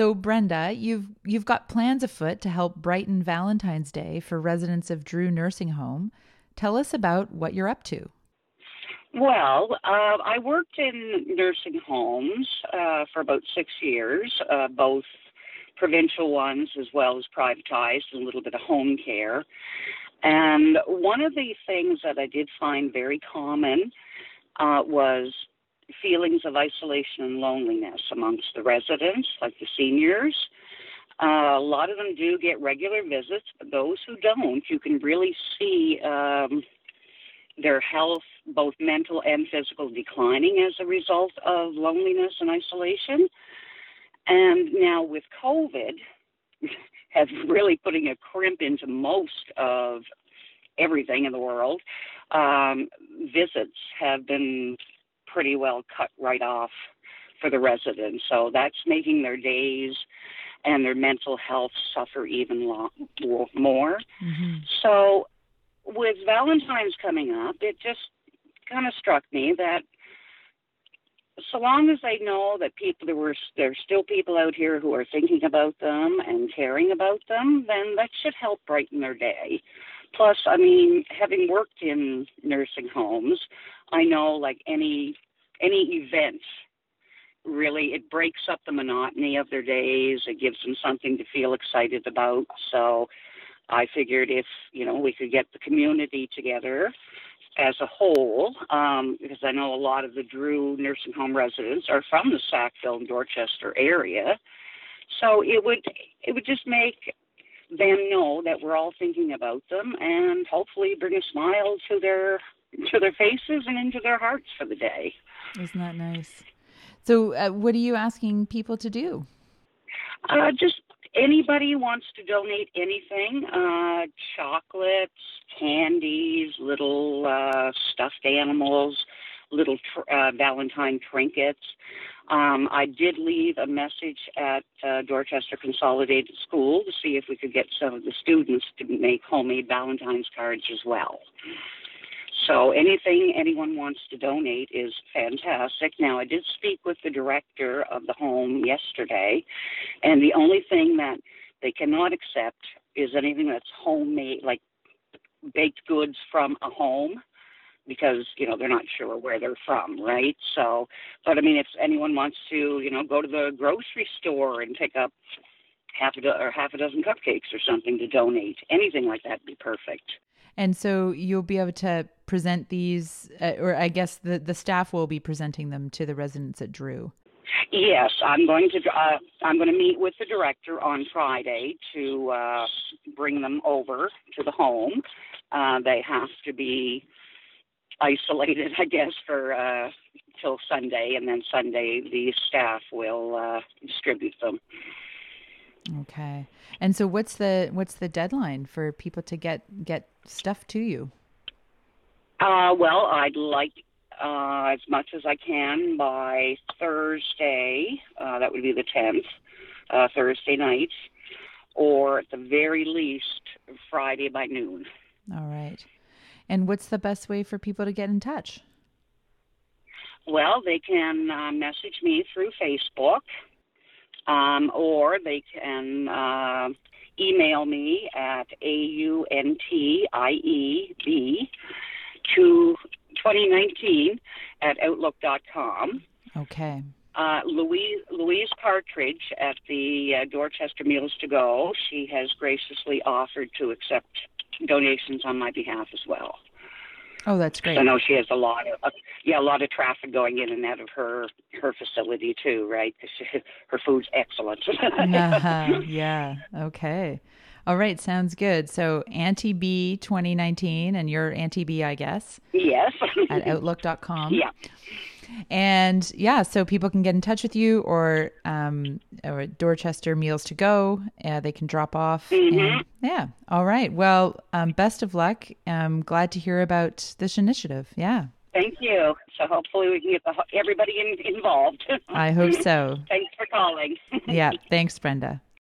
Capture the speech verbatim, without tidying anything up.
So Brenda, you've you've got plans afoot to help brighten Valentine's Day for residents of Drew Nursing Home. Tell us about what you're up to. Well, uh, I worked in nursing homes uh, for about six years, uh, both provincial ones as well as privatized, and a little bit of home care. And one of the things that I did find very common uh, was feelings of isolation and loneliness amongst the residents, like the seniors. Uh, a lot of them do get regular visits, but those who don't, you can really see um, their health, both mental and physical, declining as a result of loneliness and isolation. And now with COVID, has really putting a crimp into most of everything in the world, um, visits have been pretty well cut right off for the residents. So that's making their days and their mental health suffer even lo- more. Mm-hmm. So with Valentine's coming up, it just kind of struck me that so long as they know that people there were there's still people out here who are thinking about them and caring about them, then that should help brighten their day. Plus, I mean, having worked in nursing homes, I know like any any event, really, it breaks up the monotony of their days. It gives them something to feel excited about. So I figured if, you know, we could get the community together as a whole, um, because I know a lot of the Drew nursing home residents are from the Sackville and Dorchester area. So it would it would just make them know that we're all thinking about them and hopefully bring a smile to their to their faces and into their hearts for the day. Isn't that nice? So uh, what are you asking people to do? Uh, just anybody wants to donate anything, uh, chocolates, candies, little uh, stuffed animals, little tr- uh, Valentine trinkets. Um, I did leave a message at uh, Dorchester Consolidated School to see if we could get some of the students to make homemade Valentine's cards as well. So anything anyone wants to donate is fantastic. Now, I did speak with the director of the home yesterday, and the only thing that they cannot accept is anything that's homemade, like baked goods from a home, because, you know, they're not sure where they're from, right? So, but I mean, if anyone wants to, you know, go to the grocery store and pick up half a, do- or half a dozen cupcakes or something to donate, anything like that would be perfect. And so you'll be able to present these, uh, or I guess the, the staff will be presenting them to the residents at Drew. Yes, I'm going to. Uh, I'm going to meet with the director on Friday to uh, bring them over to the home. Uh, they have to be isolated, I guess, for uh, till Sunday, and then Sunday the staff will uh, distribute them. Okay. And so what's the what's the deadline for people to get get stuff to you? Uh, well, I'd like uh, as much as I can by Thursday. Uh, that would be the tenth, uh, Thursday night, or at the very least Friday by noon. All right. And what's the best way for people to get in touch? Well, they can uh, message me through Facebook. Um, or they can uh, email me at auntieb to twenty nineteen at outlook dot com. Okay. Uh, Louise, Louise Partridge at the uh, Dorchester Meals to Go, she has graciously offered to accept donations on my behalf as well. Oh, that's great. I know she has a lot of, uh, yeah, a lot of traffic going in and out of her her facility too, right? Because her food's excellent. uh-huh. Yeah. Okay. All right. Sounds good. So Auntie B twenty nineteen, and you're Auntie B, I guess. Yes. At outlook dot com. Yeah. And yeah, so people can get in touch with you, or um, or Dorchester Meals to Go. Uh, they can drop off. Mm-hmm. And, yeah. All right. Well, um, best of luck. I'm glad to hear about this initiative. Yeah. Thank you. So hopefully we can get the, everybody in, involved. I hope so. Thanks for calling. Yeah. Thanks, Brenda.